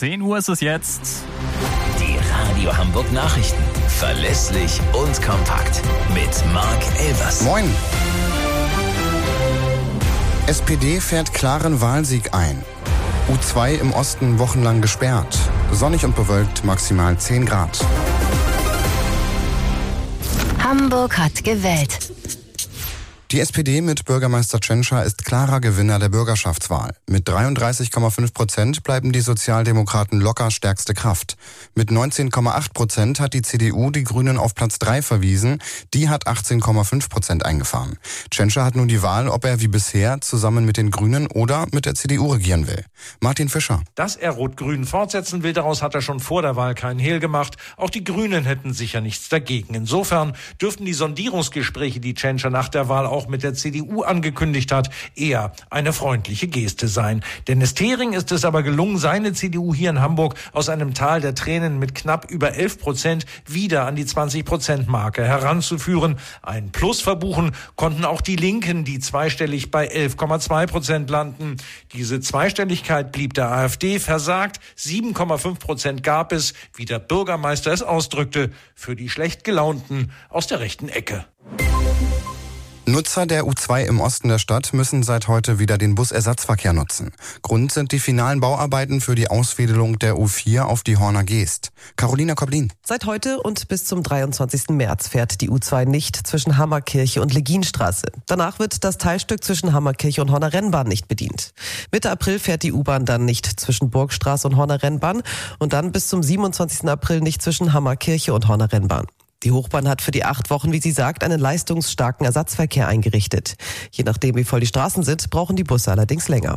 10 Uhr ist es jetzt. Die Radio Hamburg Nachrichten. Verlässlich und kompakt. Mit Marc Elvers. Moin. SPD fährt klaren Wahlsieg ein. U2 im Osten wochenlang gesperrt. Sonnig und bewölkt, maximal 10 Grad. Hamburg hat gewählt. Die SPD mit Bürgermeister Tschentscher ist klarer Gewinner der Bürgerschaftswahl. Mit 33,5% bleiben die Sozialdemokraten locker stärkste Kraft. Mit 19,8% hat die CDU die Grünen auf Platz 3 verwiesen. Die hat 18,5% eingefahren. Tschentscher hat nun die Wahl, ob er wie bisher zusammen mit den Grünen oder mit der CDU regieren will. Martin Fischer. Dass er Rot-Grün fortsetzen will, daraus hat er schon vor der Wahl keinen Hehl gemacht. Auch die Grünen hätten sicher nichts dagegen. Insofern dürften die Sondierungsgespräche, die Tschentscher nach der Wahl auch mit der CDU angekündigt hat, eher eine freundliche Geste sein. Dennis Thering ist es aber gelungen, seine CDU hier in Hamburg aus einem Tal der Tränen mit knapp über 11% wieder an die 20%-Marke heranzuführen. Ein Plus verbuchen konnten auch die Linken, die zweistellig bei 11,2% landen. Diese Zweistelligkeit blieb der AfD versagt. 7,5% gab es, wie der Bürgermeister es ausdrückte, für die schlecht gelaunten aus der rechten Ecke. Nutzer der U2 im Osten der Stadt müssen seit heute wieder den Busersatzverkehr nutzen. Grund sind die finalen Bauarbeiten für die Ausfädelung der U4 auf die Horner Geest. Carolina Koblin. Seit heute und bis zum 23. März fährt die U2 nicht zwischen Hammerkirche und Legienstraße. Danach wird das Teilstück zwischen Hammerkirche und Horner Rennbahn nicht bedient. Mitte April fährt die U-Bahn dann nicht zwischen Burgstraße und Horner Rennbahn und dann bis zum 27. April nicht zwischen Hammerkirche und Horner Rennbahn. Die Hochbahn hat für die 8 Wochen, wie sie sagt, einen leistungsstarken Ersatzverkehr eingerichtet. Je nachdem, wie voll die Straßen sind, brauchen die Busse allerdings länger.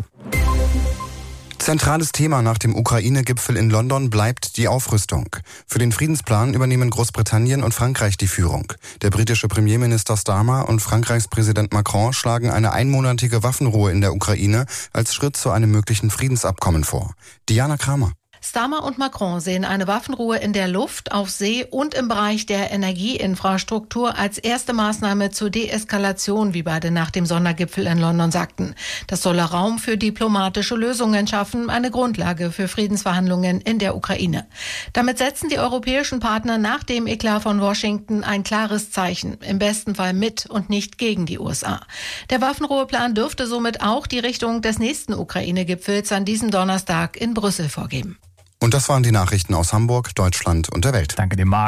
Zentrales Thema nach dem Ukraine-Gipfel in London bleibt die Aufrüstung. Für den Friedensplan übernehmen Großbritannien und Frankreich die Führung. Der britische Premierminister Starmer und Frankreichs Präsident Macron schlagen eine einmonatige Waffenruhe in der Ukraine als Schritt zu einem möglichen Friedensabkommen vor. Diana Kramer. Starmer und Macron sehen eine Waffenruhe in der Luft, auf See und im Bereich der Energieinfrastruktur als erste Maßnahme zur Deeskalation, wie beide nach dem Sondergipfel in London sagten. Das solle Raum für diplomatische Lösungen schaffen, eine Grundlage für Friedensverhandlungen in der Ukraine. Damit setzen die europäischen Partner nach dem Eklat von Washington ein klares Zeichen, im besten Fall mit und nicht gegen die USA. Der Waffenruheplan dürfte somit auch die Richtung des nächsten Ukraine-Gipfels an diesem Donnerstag in Brüssel vorgeben. Und das waren die Nachrichten aus Hamburg, Deutschland und der Welt. Danke dir, Marc.